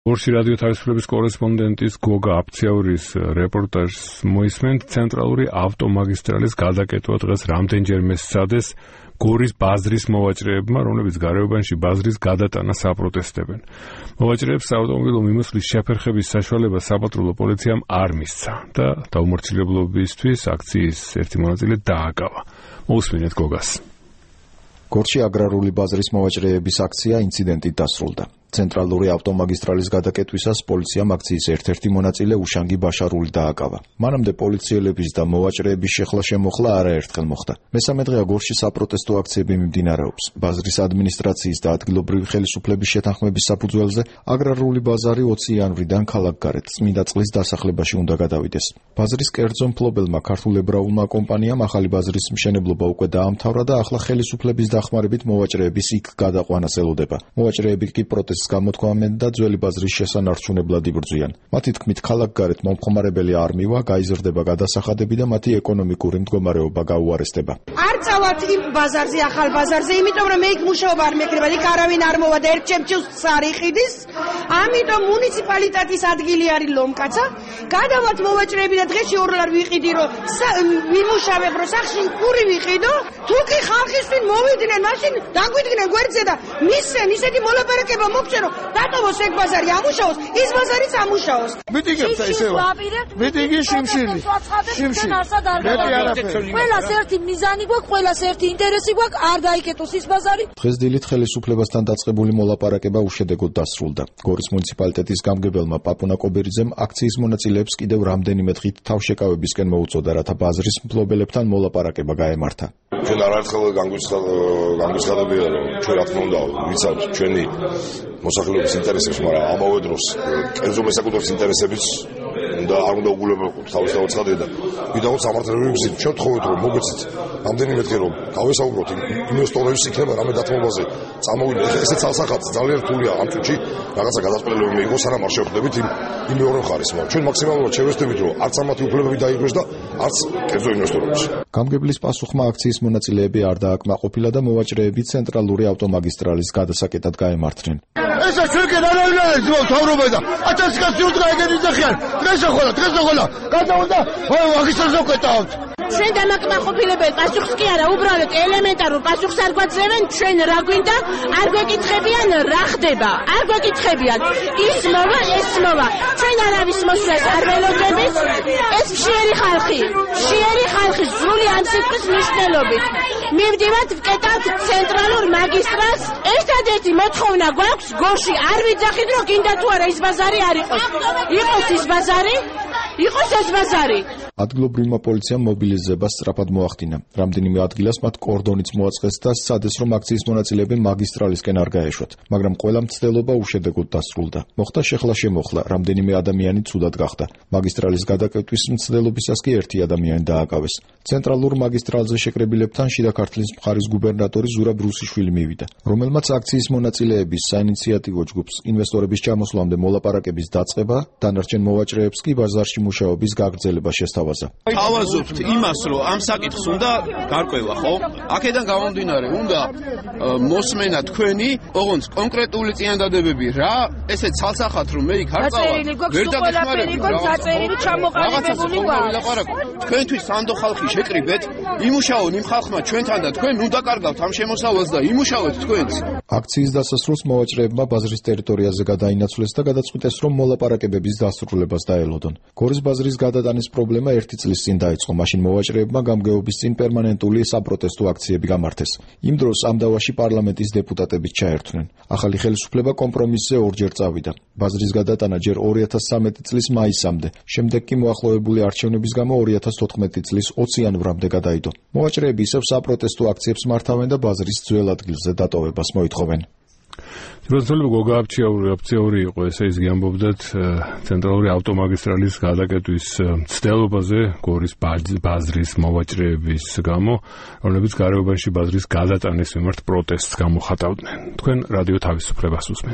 გორში რადიო თავისუფლების კორესპონდენტის გოგა აფციაურის რეპორტაჟს მოისმენთ. ცენტრალური ავტომაგისტრალის გადაკეთვა დღეს რამდენჯერმე სცადეს გორის ბაზრის მოვაჭრეებმა, რომლებიც გარეუბანში ბაზრის გადატანას აპროტესტებენ. მოვაჭრეებს საავტომობილო მიმოსვლის შეფერხების საშუალება საპატრულო პოლიციამ არ მისცა და დაუმორჩილებლობისთვის აქციის ერთი მონაწილე დააკავა. მოусმინეთ გოგას. გორში აგრარული ბაზრის მოვაჭრეების აქცია ინციდენტით დასრულდა. ცენტრალური ავტომაგისტრალის გადაკეთვისას პოლიციამ აქციის ერთ-ერთი მონაწილე უშანგი ბაშარული დააკავა. მანამდე პოლიციელების და მოვაჭრეების შეხლა-შემოხლა არაერთხელ მოხდა. მესამე დღეა გორში საპროტესტო აქციები მიმდინარეობს. ბაზრის ადმინისტრაციის და ადგილობრივი ხელისუფლების შეთანხმების საფუძველზე აგრარული ბაზარი 20 იანვრიდან ქალაქგარეთ წმინდა წყლის დასახლებაში უნდა გადავიდეს. ბაზრის კერძო მფლობელმა ქართულ ებრაულმა კომპანიამ ახალი ბაზრის მშენებლობა უკვე დაამთავრა და ახლა ხელისუფლების დახმარებით მოვაჭრეების იქ გადაყვანას ელოდება. მოვაჭრეები კი პროტესტს გამოთქვამენ და ძველი ბაზრის შესანარჩუნებლად იბრძვიან. მათი თქმით, ქალაქგარეთ მომხმარებელი არ მივა, გაიზრდება გადასახადები და მათი ეკონომიკური მდგომარეობა გაუარესდება. არ წავართ იმ ბაზარზე, ახალ ბაზარზე, იმიტომ რომ მე იქ მუშაობა არ მეკრება, იქ არავინ არ მოვა და ერთ ჩემჩევს სარიხიდის. ამიტომ მუნიციპალიტეტის ადგილი არის ლომკაცა. გადავალთ მოვაჭრეები და დღეში ორლარ ვიყიდი, რომ ვიმუშავებ, რომ სახში პური ვიყიდო. თუ კი ხალხისთვის მოვიდნენ, მაშინ დაგვიდგნენ გვერდზე და მისცენ ისეთი მოლაპარაკება მოგ დატოვოს ეგ ბაზარი ამუშაოს, ის ბაზარიც ამუშაოს. მიტიგებს ესევა. მიტიგი შიმშილი. ყველას ერთი მიზანი გვაქვს, ყველას ერთი ინტერესი გვაქვს, არ დაიკეტოს ის ბაზარი. დღეს დილით ხელისუფლებასთან დაწყებული მოლაპარაკება უშედეგოდ დასრულდა. გორის მუნიციპალიტეტის გამგებელმა პაპუნა კობერიძემ აქციის მონაწილეებს კიდევ რამდენიმე დღით თავშეკავებისკენ მოუწოდა, რათა ბაზრის მფლობელებთან მოლაპარაკება გაემართა. ჩვენ არაერთხელ განგვიცხადებია, რომ ჩვენ რა თქმა უნდა ვიცავთ ჩვენი მოსახლეობის ინტერესებს, მაგრამ ამავე დროს კერძო მესაკუთრების ინტერესებიც და არ უნდა უგულებელყოთ თავისთავად ცხადია და ვიდაუც სამართლებრივი გზით ჩვენ ვთხოვეთ, რომ მოგეცით რამდენიმე დღე რომ გავესაუბროთ ინვესტორების იქნება რამე დათმობაზე წამოვიდეთ. ესეც ალსახადს ძალიან რთულია ამ წუთში რაღაცა გადაწყვეტილება მიიღოს, სანამ არ შევხვდებით იმ მეორე მხარეს. ჩვენ მაქსიმალურად შევესწრებით, რომ არც ამათი უფლებები დაიგოს და არც კერძო ინვესტორების. გამგებლის პასუხმა აქციის მონაწილეები არ დააკმაყოფილა და მოვაჭრეები ცენტრალური ავტომაგისტრალის გადასაკეთად გაემართნენ. ესა ჩვენკენ არავინ არ არის თავრობა და 1000 კაცი უდრა ეგენი ძახიან. დღესა ხოლა გადავიდა მაგისტრალზე ვკეტავთ. ჩვენ დამაკმაყოფილებელ პასუხს კი არა, უბრალოდ ელემენტარულ პასუხს არ გვაძლევენ. ჩვენ რა გვინდა, არ გვეკითხებიან რა ხდება, არ გვეკითხებიან ის მოვა, ეს მოვა. ჩვენ არავის მოსვლას არ ველოდებით. ეს მშიერი ხალხი სრული ამ სიტყვის მნიშვნელობით. მივდივართ ვკეტავთ ცენტრალურ მაგისტრალს. ერთადერთი მოთხოვნა გვაქვს, გორში არ ვიძახით, რომ გინდა თუ არა ის ბაზარი არ იყოს. იყოს ეს ბაზარი. ადგილობრივმა პოლიციამ მობილიზებას სწრაფად მოახდინა. რამდენიმე ადგილას მათ კორდონიც მოაწყეს და სცადეს, რომ აქციის მონაწილეები მაგისტრალისკენ არ გაეშვათ, მაგრამ ყველა მცდელობა უშედეგოდ დასრულდა. მოხდა შეხლა-შემოხლა, რამდენიმე ადამიანი ცუდად გახდა. მაგისტრალის გადაკეთვის მცდელობისას კი ერთი ადამიანი დააკავეს. ცენტრალურ მაგისტრალზე შეკრებილებთან შიდა ქართლის მხარის გუბერნატორი ზურაბ რუსიშვილი მივიდა, რომელმაც აქციის მონაწილეების საინიციატივო ჯგუფს ინვესტორების ჩამოსვლამდე მოლაპარაკების დაწყება, დანარჩენ მოვაჭრეებს კი ბაზარში მუშაობის გაგრძელება შესთავაზა. თავაზობთ იმას, რომ ამ საკითხს უნდა გარკვევა, ხო? აქედან გამომდინარე, უნდა მოსმენა თქვენი, ოღონდ კონკრეტული წინადადებები რა, ესე ცალსახად რომ მე იქ არ წავალ. ვერ დაგეხმარებინო, დაწერილი ჩამოყალიბებული ვარ. თქვენთვის სანდო ხალხი შეკრიბეთ, იმუშაონ იმ ხალხმა ჩვენთან და თქვენ ნუ დაკარგავთ ამ შემოსავალს და იმუშავეთ თქვენც. აქციის დასასრულს მოვაჭრეებმა ბაზრის ტერიტორიაზე გადაინაცვლეს და გადაწყვიტეს, რომ მოლაპარაკებების დასრულებას დაელოდონ. გორის ბაზრის გადატანის პრობლემა ერთი წლის წინ დაიწყო, მაშინ მოვაჭრეებმა გამგეობის წინ პერმანენტული საპროტესტო აქციები გამართეს. იმ დროს ამ დავაში პარლამენტის დეპუტატებიც ჩაერთვნენ. ახალი ხელისუფლება კომპრომისზე ორჯერ წავიდა. ბაზრის გადატანა ჯერ 2013 წლის მაისამდე, შემდეგ კი მოახლოებული არჩევნების გამო 2014 წლის 20 იანვრამდე გადაიდო. მოვაჭრეები ისევ საპროტესტო აქციებს მართავენ და ბაზრის ძველ ადგილზე დატოვებას მოითხოვენ. Ძროწოლი გოგა აფციაური იყო, ესე ის გიამბობდათ ცენტრალური ავტომაგისტრალის გადაკეთვის მცდელობაზე გორის ბაზრის მოვაჭრეების გამო, რომლებიც გარეუბანში ბაზრის გადატანის მიმართ პროტესტს გამოხატავდნენ. თქვენ რადიო თავისუფლებას უსმენთ.